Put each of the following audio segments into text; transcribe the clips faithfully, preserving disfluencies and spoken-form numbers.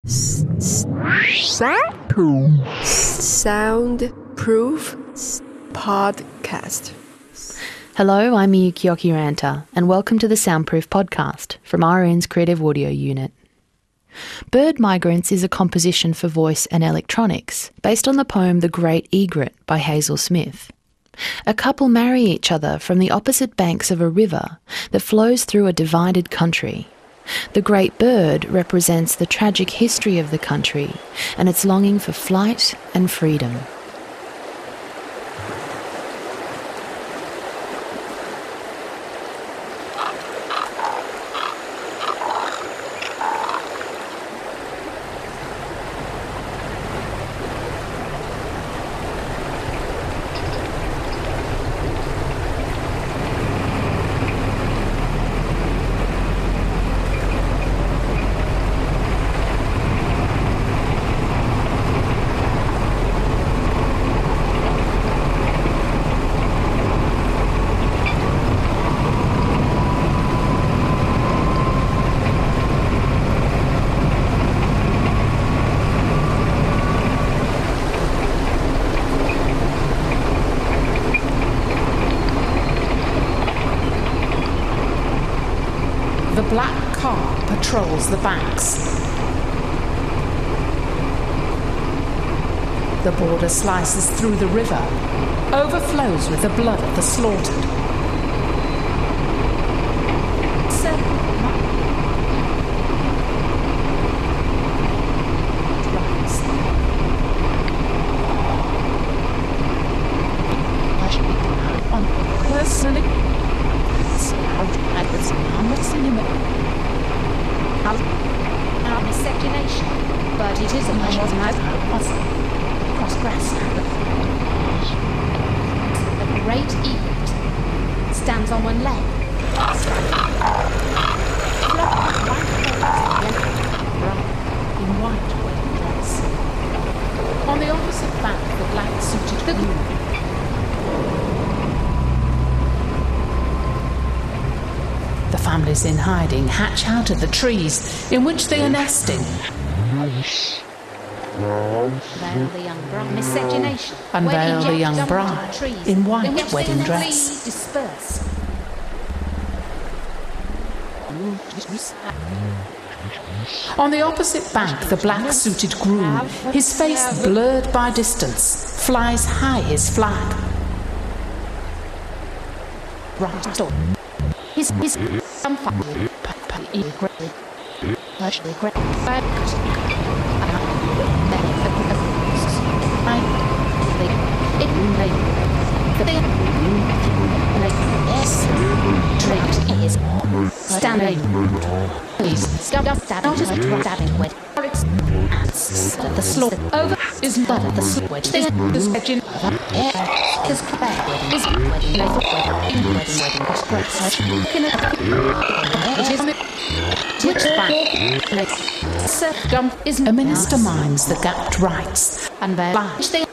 Soundproof Podcast. Hello, I'm Miyuki Okiranta, and welcome to the Soundproof Podcast from R N's Creative Audio Unit. Bird Migrants is a composition for voice and electronics based on the poem The Great Egret by Hazel Smith. A couple marry each other from the opposite banks of a river that flows through a divided country. The great bird represents the tragic history of the country and its longing for flight and freedom. The black car patrols the banks. The border slices through the river, overflows with the blood of the slaughtered. Personally, miscegenation, but it is a measure cross grassland. A great egret stands on one leg. In white wedding dress. On the opposite bank, the black suited groom. The families in hiding hatch out of the trees in which they are nesting. Unveil the young bride. Miscegenation. Unveil the young bride in white in which wedding they dress. Disperse. On the opposite bank, the black-suited groom, his face blurred by distance, flies high his flag. Right on. His his some family standing. Please stop stabbing with the slaughter over is not the slaughter. This is edging. His bag is wedding wedding wedding which bank? Serfdom is a minister minds the gapped rights and their lives. They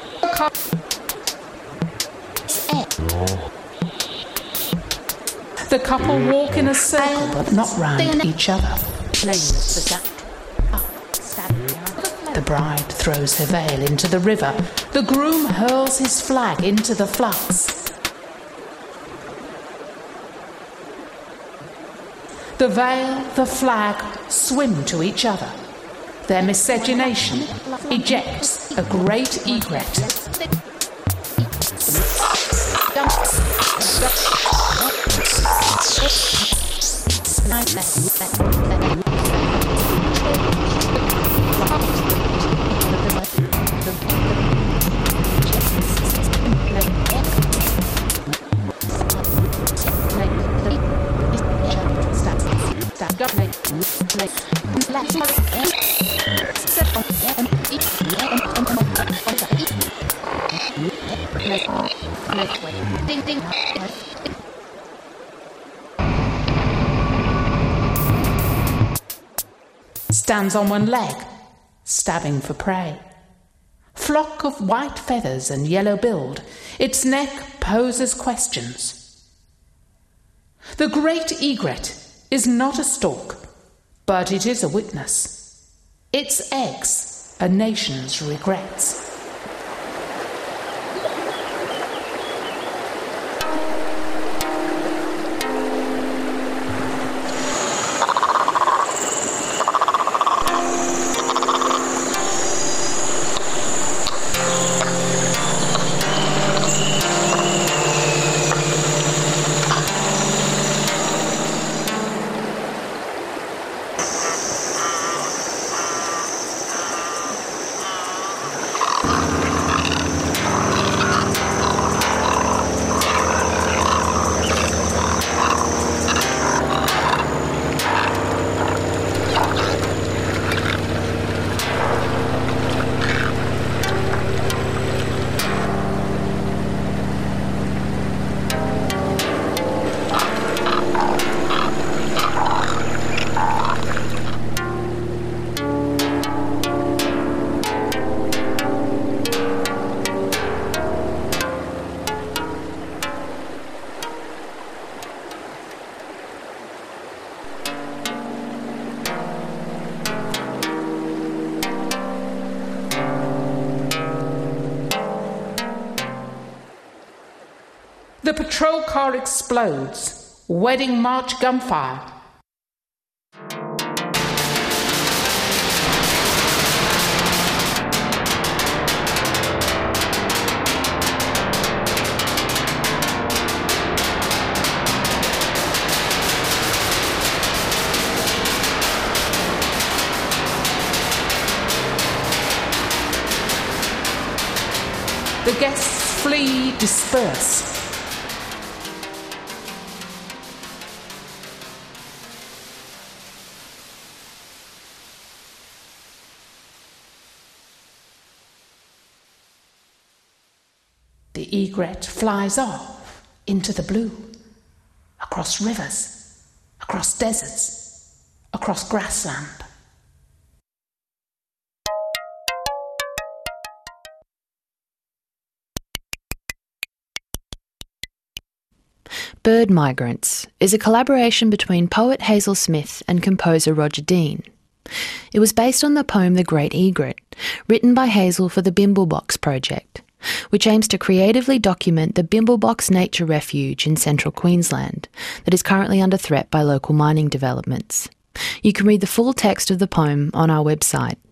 The couple walk in a circle but not round each other. The bride throws her veil into the river. The groom hurls his flag into the floods. The veil, the flag swim to each other. Their miscegenation ejects a great egret. Ding ding. Stands on one leg, stabbing for prey. Flock of white feathers and yellow billed, its neck poses questions. The great egret is not a stork, but it is a witness. Its eggs, a nation's regrets. The patrol car explodes. Wedding march gunfire. The guests flee, disperse. The egret flies off into the blue, across rivers, across deserts, across grassland. Bird Migrants is a collaboration between poet Hazel Smith and composer Roger Dean. It was based on the poem The Great Egret, written by Hazel for the Bimblebox project, which aims to creatively document the Bimblebox Nature Refuge in central Queensland that is currently under threat by local mining developments. You can read the full text of the poem on our website.